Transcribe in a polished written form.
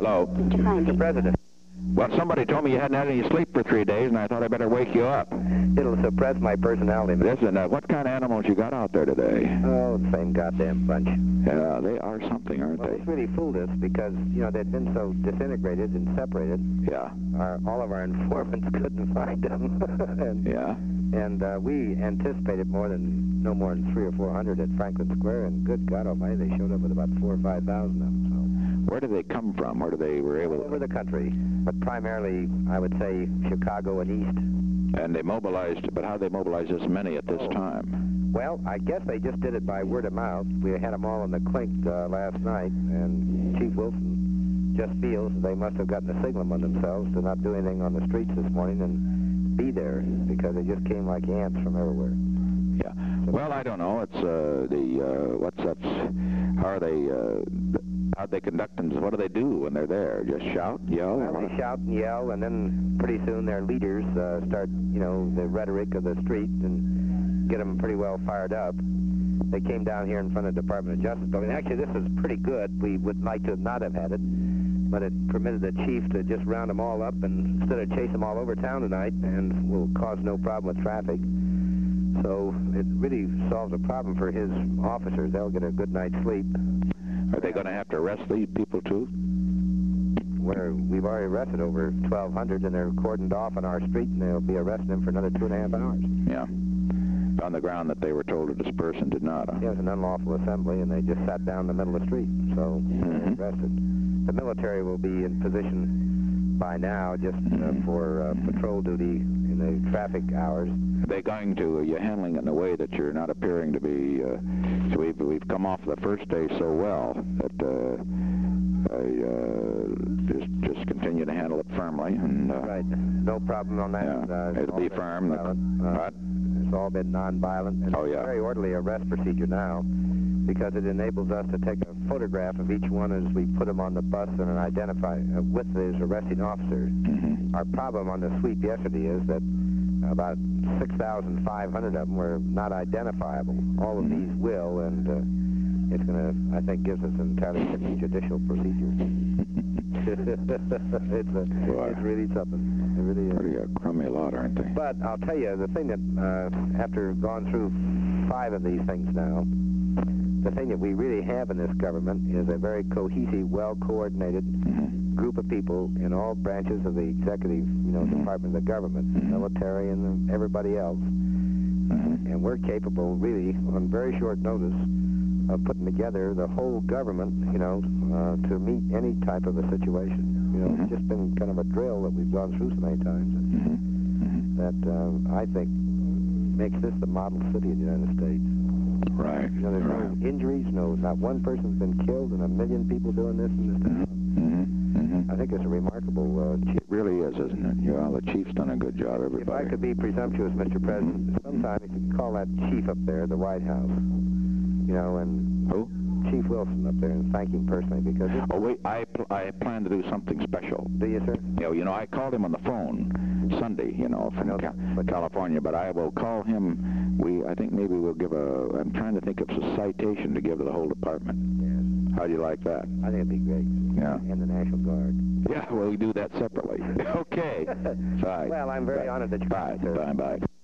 Hello? Mr. President. Well, somebody told me you hadn't had any sleep for 3 days, and I thought I better wake you up. It'll suppress my personality. Listen, what kind of animals you got out there today? Oh, the same goddamn bunch. Yeah, they are something, aren't Well, they? this really fooled us because, you know, they'd been so disintegrated and separated. Yeah. All of our informants couldn't find them. And we anticipated no more than 300 or 400 at Franklin Square, and good God Almighty, they showed up with about 4,000 or 5,000 of them. So. Where did they come from? Where they were able All over the country, but primarily, I would say, Chicago and east. And they mobilized, but how they mobilized this many at this time? Well, I guess they just did it by word of mouth. We had them all in the clink last night, and Chief Wilson just feels they must have gotten a signal on themselves to not do anything on the streets this morning and be there, because they just came like ants from everywhere. Yeah. Well, I don't know. It's how'd they conduct themselves? What do they do when they're there? Just shout, yell? Well, they shout and yell, and then pretty soon their leaders start, you know, the rhetoric of the street and get them pretty well fired up. They came down here in front of the Department of Justice building. Actually, this is pretty good. We would like to not have had it, but it permitted the chief to just round them all up and instead of chase them all over town tonight, and will cause no problem with traffic. So it really solves a problem for his officers. They'll get a good night's sleep. Are they going to have to arrest these people, too? We've already arrested over 1,200, and they're cordoned off on our street, and they'll be arresting them for another 2.5 hours. Yeah. On the ground that they were told to disperse and did not. Yeah, it was an unlawful assembly, and they just sat down in the middle of the street, so they're arrested. The military will be in position by now just for patrol duty in the traffic hours. Are they going to, are you handling it in a way that you're not appearing to be, so we've come off the first day so well that just continue to handle it firmly. And, right. No problem on that. Yeah, it'll be firm. What? It's all been nonviolent. And it's a very orderly arrest procedure now, because it enables us to take a photograph of each one as we put them on the bus and identify with his arresting officer. Our problem on the sweep yesterday is that about 6,500 of them were not identifiable. All of these will, and it's going to, I think, gives us an entirely different judicial procedure. It's really something. It really is. Pretty crummy lot, aren't they? But I'll tell you, the thing that, after gone through 5 of these things now, the thing that we really have in this government is a very cohesive, well-coordinated group of people in all branches of the executive, you know, department of the government, military and everybody else. And we're capable, really, on very short notice, of putting together the whole government, you know, to meet any type of a situation. You know, it's just been kind of a drill that we've gone through so many times that I think makes this the model city of the United States. Right. You know, there's no injuries, not one person's been killed, and 1 million people doing this in this town. I think it's a remarkable It really is, isn't it? Yeah, the chief's done a good job, everybody. If I could be presumptuous, Mr. President, sometime if you could call that chief up there at the White House, you know, and... Who? Chief Wilson up there, and thank him personally, because... Oh, wait, I plan to do something special. Do you, sir? You know, I called him on the phone Sunday, you know, from California, but I will call him. I think maybe we'll give I'm trying to think of a citation to give to the whole department. Yes. How do you like that? I think it'd be great. Yeah. And the National Guard. Yeah, well, we do that separately. Okay. Bye. Well, I'm very honored that you... Bye. Bye.